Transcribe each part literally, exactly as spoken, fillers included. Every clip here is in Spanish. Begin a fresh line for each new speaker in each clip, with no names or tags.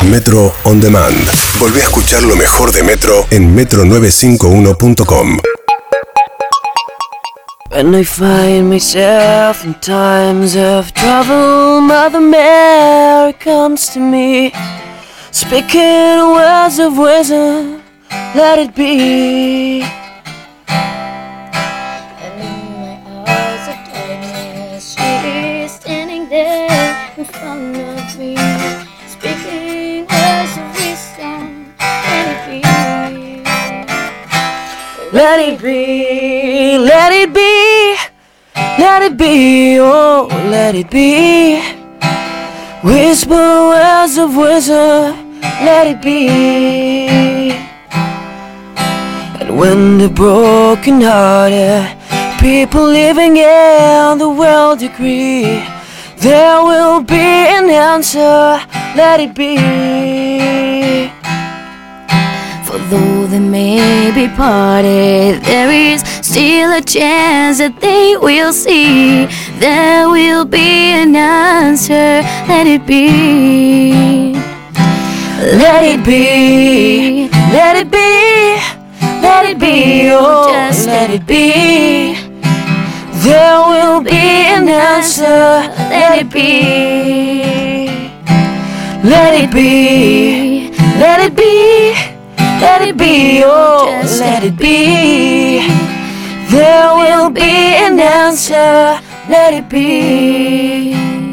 Metro On Demand. Volvé a escuchar lo mejor de Metro en metro novecientos cincuenta y uno punto com.
When I find myself in times of trouble, Mother Mary comes to me, speaking words of wisdom, let it be.
And in my hours of darkness, she is standing there in front of me, speaking words of wisdom, let it be.
Let it be, let it be, let it be, oh, let it be. Whisper words of wisdom, let it be. And when the broken-hearted people living in the world agree, there will be an answer, let it be.
For though they may be parted, there is still a chance that they will see. There will be an answer, let it be.
Let it be, let it be, let it be, oh,
Just
let it be. There will be an answer, let it be. Let it be, let it be, let it be, oh,
Just
let it be. There will be an answer, let it be.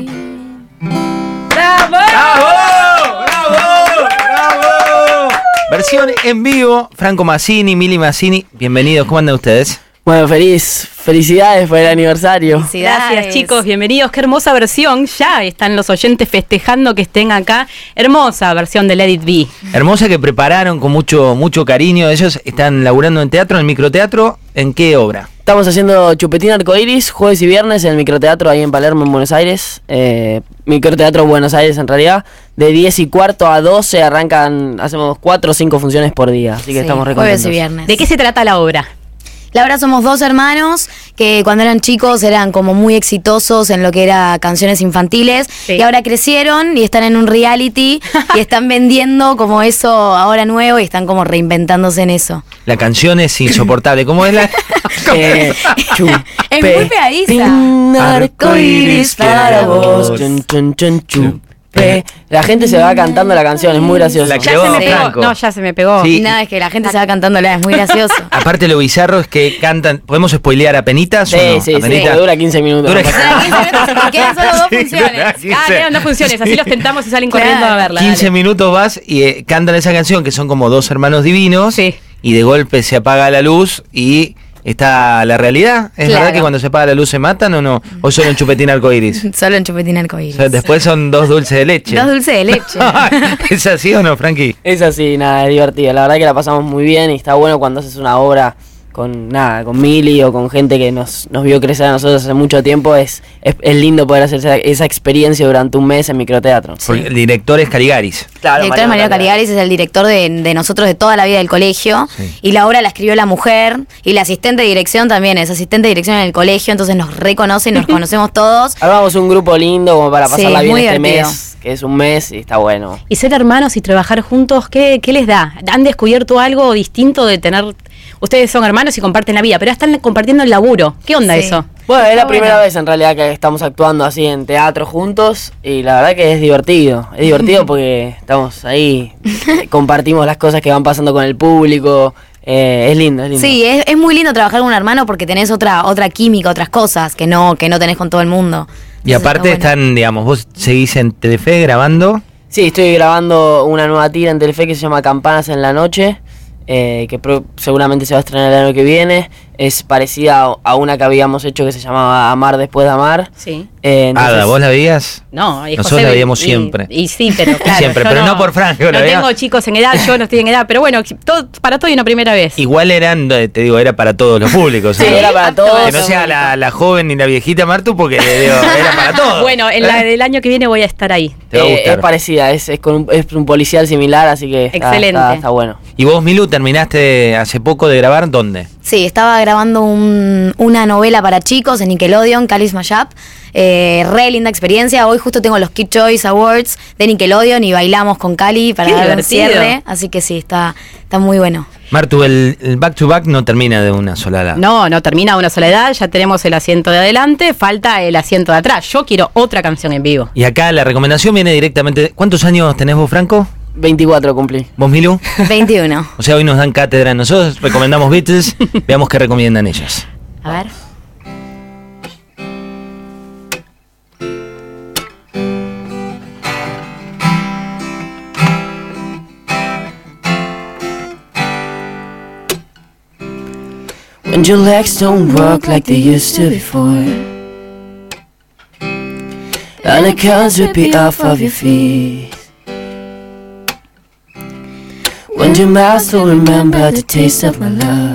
¡Bravo! ¡Bravo! ¡Bravo! Versión en vivo, Franco Massini, Mili Massini, bienvenidos, ¿cómo andan ustedes?
Bueno, feliz, felicidades por el aniversario.
Gracias, chicos, bienvenidos. Qué hermosa versión. Ya están los oyentes festejando que estén acá. Hermosa versión de Let It Be.
Hermosa, que prepararon con mucho mucho cariño. Ellos están laburando en teatro, en el microteatro. ¿En qué obra?
Estamos haciendo Chupetín Arcoiris, jueves y viernes en el microteatro ahí en Palermo, en Buenos Aires. Eh, microteatro Buenos Aires, en realidad. De diez y cuarto a doce arrancan, hacemos cuatro o cinco funciones por día. Así que
Sí,
estamos re
jueves
contentos.
y viernes.
¿De qué se trata la obra?
La verdad somos dos hermanos que cuando eran chicos eran como muy exitosos en lo que era canciones infantiles,
Sí.
y ahora crecieron y están en un reality y están vendiendo como eso ahora nuevo y están como reinventándose en eso.
La canción es insoportable. ¿Cómo es la...?
Eh,
Es muy pegadiza.
Chupetín Arcoiris para vos.
vos.
Chun, chun, chun, chupe. La gente se va cantando la canción, es muy gracioso.
La
Ya
creó
se me pegó.
Franco.
No, ya se me pegó.
Sí.
Y nada, es que la gente se va cantándola, es muy gracioso.
Aparte lo bizarro es que cantan... ¿Podemos spoilear a penitas
Sí,
o no?
sí,
¿A
sí,
penitas?
dura quince minutos.
Dura
no pasa nada.
quince minutos, quedan solo dos
Sí,
funciones.
dura quince.
Ah, quedan dos funciones, así los tentamos y salen
Claro.
corriendo a verla.
quince
dale.
minutos vas y eh, cantan esa canción, que son como dos hermanos divinos.
Sí.
Y de golpe se apaga la luz y está la realidad. ¿Es
Claro.
verdad que cuando se apaga la luz se matan o no? ¿O solo en Chupetín Arcoiris?
Solo en Chupetín Arcoiris.
O sea, después son dos dulces de leche.
Dos dulces de leche.
¿Es así o no, Frankie?
Es así, nada, es divertido. La verdad que la pasamos muy bien y está bueno cuando haces una obra con nada, con Mili o con gente que nos, nos vio crecer a nosotros hace mucho tiempo. Es, es, es lindo poder hacer esa, esa experiencia durante un mes en microteatro.
Porque el director es Caligaris.
Claro,
El director Mario Caligaris es el director de, de nosotros de toda la vida del colegio,
Sí.
y la obra la escribió la mujer, y la asistente de dirección también es asistente de dirección en el colegio, entonces nos reconoce y nos conocemos todos.
Armamos un grupo lindo como para
Sí,
pasarla bien
muy
este
divertido.
mes, que es un mes y está bueno.
Y ser hermanos y trabajar juntos, ¿qué, qué les da? ¿Han descubierto algo distinto de tener... Ustedes son hermanos y comparten la vida, pero están compartiendo el laburo. ¿Qué onda
Sí.
eso?
Bueno, es la
Está
primera
bueno.
vez en realidad que estamos actuando así en teatro juntos y la verdad que es divertido. Es divertido porque estamos ahí, eh, compartimos las cosas que van pasando con el público. Eh, es lindo, es lindo.
Sí, es, es muy lindo trabajar con un hermano porque tenés otra otra química, otras cosas que no que no tenés con todo el mundo.
Y
Entonces
aparte
está bueno.
están, digamos, vos seguís en Telefe grabando.
Sí, estoy grabando una nueva tira en Telefe que se llama Campanas en la Noche, eh, que pro- seguramente se va a estrenar el año que viene. Es parecida a, a una que habíamos hecho que se llamaba Amar después de amar.
Sí.
Eh, entonces-
Ada, ¿vos la veías?
No, y
Nosotros
José-
la veíamos
y-
siempre.
Y, sí, pero claro.
Siempre,
yo
pero no por Franco, la
No
veía-
tengo chicos en edad, yo no estoy en edad, pero bueno, todo, para todo y una primera vez.
Igual eran, eh, te digo, era para todos los públicos.
Sí,
¿no?
era para todos.
Que no sea la, la joven ni la viejita Martu, porque digo, era para todos.
Bueno, en la del año que viene voy a estar ahí.
Te va a
Eh,
gustar.
es parecida, es, es, con un, es un policial similar, así que está,
Excelente.
está- está bueno.
Y vos, Milu, terminaste hace poco de grabar, ¿dónde?
Sí, estaba grabando un, una novela para chicos en Nickelodeon, Cali's Mashup. Eh, re linda experiencia. Hoy justo tengo los Kid Choice Awards de Nickelodeon y bailamos con Cali para
Qué
dar un
divertido.
cierre. Así que sí, está, está muy bueno.
Martu, el, el back to back no termina de una sola edad.
No, no termina una sola edad, ya tenemos el asiento de adelante, falta el asiento de atrás. Yo quiero otra canción en vivo.
Y acá la recomendación viene directamente. ¿Cuántos años tenés vos, Franco?
veinticuatro cumplí.
¿Vos, Milu?
veintiuno.
O sea, hoy nos dan cátedra. Nosotros recomendamos Beatles. Veamos qué recomiendan ellas.
A ver.
When your legs don't work like they used to before, and the curls rip you off of your feet, when your mouth don't remember the taste of my love,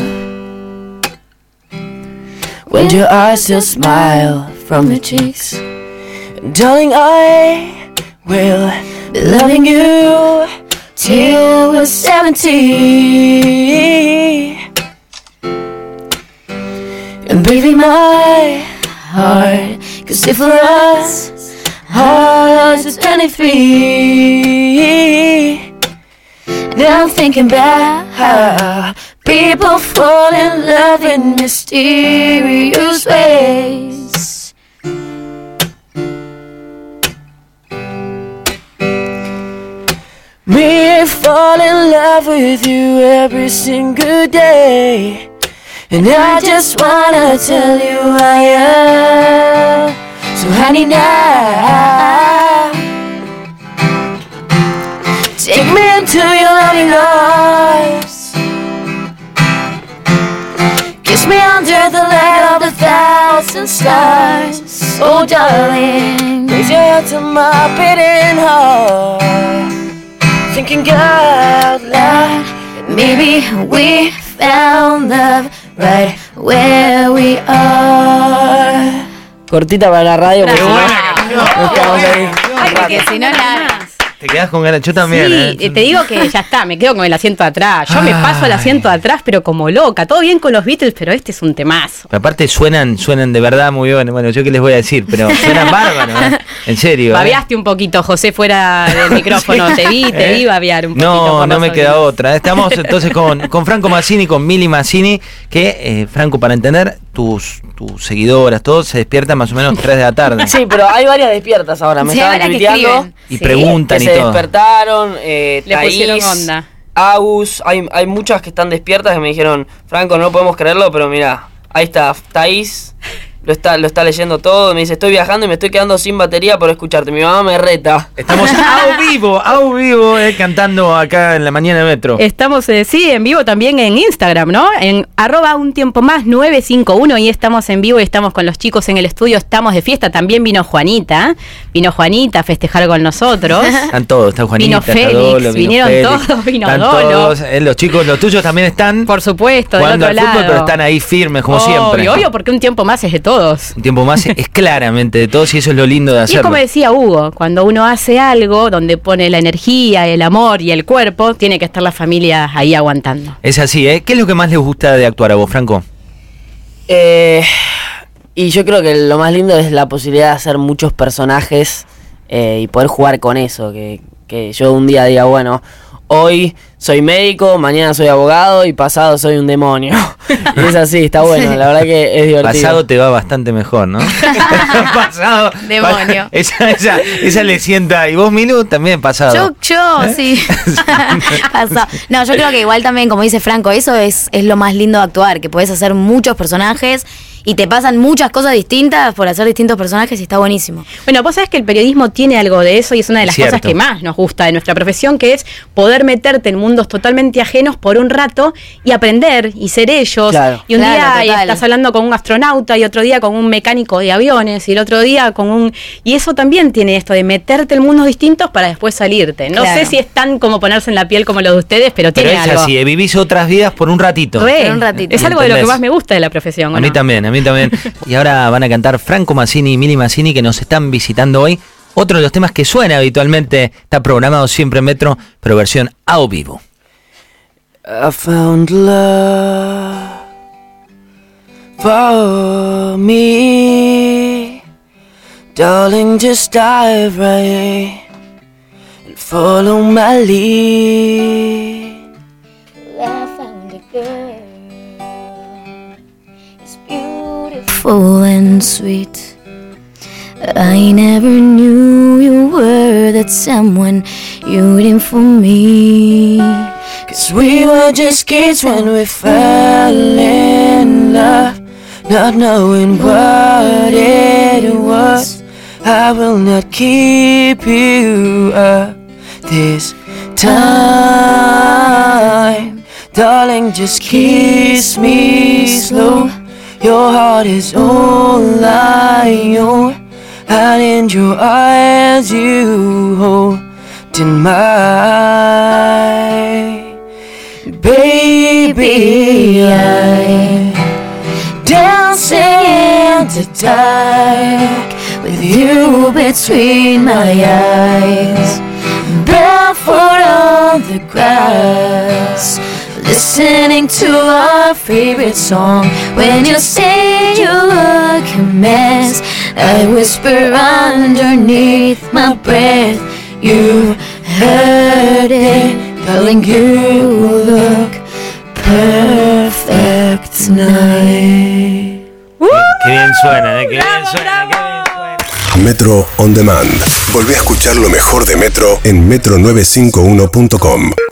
when your eyes still smile from the cheeks, and darling, I will be loving you till we're seventy. And baby, my heart could stay for us, hearts is twenty-three. Now I'm thinking back how people fall in love in mysterious ways. Me fall in love with you every single day. And I just wanna tell you I am. So honey now, take me into your loving arms, kiss me under the light of a thousand stars. Oh darling, raise your head to my beating heart, thinking out loud, maybe we found love right where we are.
Cortita para la radio, porque
Bravo.
si no, nos quedamos ahí.
Ay, porque si no la...
Te quedás con ganas. Yo también.
Sí,
¿eh?
te digo que ya está, me quedo con el asiento de atrás. Yo me paso al
Ay.
asiento de atrás, pero como loca. Todo bien con los Beatles, pero este es un temazo.
Pero aparte suenan, suenan de verdad muy bien. Bueno, yo qué les voy a decir, pero suenan bárbaros, ¿eh? En serio. ¿eh?
Babeaste un poquito, José, fuera del micrófono. Te vi, te vi babear un poquito.
No,
por
no
los
me queda
oídos.
otra. Estamos entonces con, con Franco Massini, con Mili Massini, que, eh, Franco, para entender, tus, tus seguidoras, todos se despiertan más o menos tres de la tarde.
Sí, pero hay varias despiertas ahora. Me
Sí,
estaban
ahora que
tuiteando
escriben.
Y
Sí.
preguntan
que
y
se
todo.
despertaron. Eh,
Le pusieron
Thaís,
onda.
Agus, hay, hay muchas que están despiertas que me dijeron, Franco, no podemos creerlo, pero mira, ahí está, Thaís lo está, lo está leyendo todo. Me dice, estoy viajando y me estoy quedando sin batería por escucharte. Mi mamá me reta.
Estamos a vivo, a vivo, eh, cantando acá en la mañana de Metro.
Estamos, eh, sí, en vivo también en Instagram, ¿no? En arroba un tiempo más nueve cinco uno y estamos en vivo y estamos con los chicos en el estudio, estamos de fiesta. También vino Juanita, vino Juanita a festejar con nosotros.
Están todos, está Juanita,
Vino
está
Félix,
Dolo, vino
vinieron
Félix,
todos, vino
están
Dolo.
todos, eh, los chicos, los tuyos también están
Por supuesto, del
jugando
otro
al fútbol,
lado.
pero están ahí firmes, como
Obvio,
siempre.
obvio, porque un tiempo más es de todos.
Un tiempo más es claramente de todos y eso es lo lindo de
Y
hacerlo.
es como decía Hugo, cuando uno hace algo donde pone la energía, el amor y el cuerpo, tiene que estar la familia ahí aguantando.
Es así, ¿eh? ¿Qué es lo que más les gusta de actuar a vos, Franco?
Eh, y yo creo que lo más lindo es la posibilidad de hacer muchos personajes eh, y poder jugar con eso. Que, que yo un día diga, bueno, hoy soy médico, mañana soy abogado y pasado soy un demonio. Y es así, está bueno, la verdad que es divertido.
Pasado te va bastante mejor, ¿no? Pasado.
Demonio.
Esa, esa, esa le sienta. ¿Y vos, Milu? También pasado.
Yo, yo, sí. Pasó. No, yo creo que igual también, como dice Franco, eso es, es lo más lindo de actuar, que podés hacer muchos personajes y te pasan muchas cosas distintas por hacer distintos personajes y está buenísimo.
Bueno, vos sabés que el periodismo tiene algo de eso y es una de las
Cierto.
cosas que más nos gusta de nuestra profesión, que es poder meterte en mundos totalmente ajenos por un rato y aprender y ser ellos.
Claro.
Y un
Claro,
día y
total.
estás hablando con un astronauta y otro día con un mecánico de aviones y el otro día con un... Y eso también tiene esto de meterte en mundos distintos para después salirte. No
Claro.
sé si es tan como ponerse en la piel como lo de ustedes, pero,
Pero
tiene
es
algo.
así, ¿eh? Vivís otras vidas por un ratito.
Re.
Por un ratito.
Es algo de lo que
¿Entendés?
más me gusta de la profesión. ¿o
A mí
no?
también, a mí también. Y ahora van a cantar Franco Massini y Mili Massini, que nos están visitando hoy. Otro de los temas que suena habitualmente, está programado siempre en Metro, pero versión a vivo.
I found love Follow me, darling, just dive right in and follow my lead.
I found a girl, it's beautiful and sweet. I never knew you were that someone you waiting for me.
Cause we were just kids when we fell in love, not knowing what it was. I will not keep you up this time. Darling, just kiss me slow. Your heart is all I own, and in your eyes you hold in mine. Baby, I'm dancing in the dark with you between my eyes, barefoot on the grass, listening to our favorite song. When you say you look a mess, I whisper underneath my breath, you heard it, darling, you look perfect tonight.
Qué bien suena, ¿eh? Qué bien suena, qué bien suena.
Metro On Demand. Volví a escuchar lo mejor de Metro en metro novecientos cincuenta y uno punto com.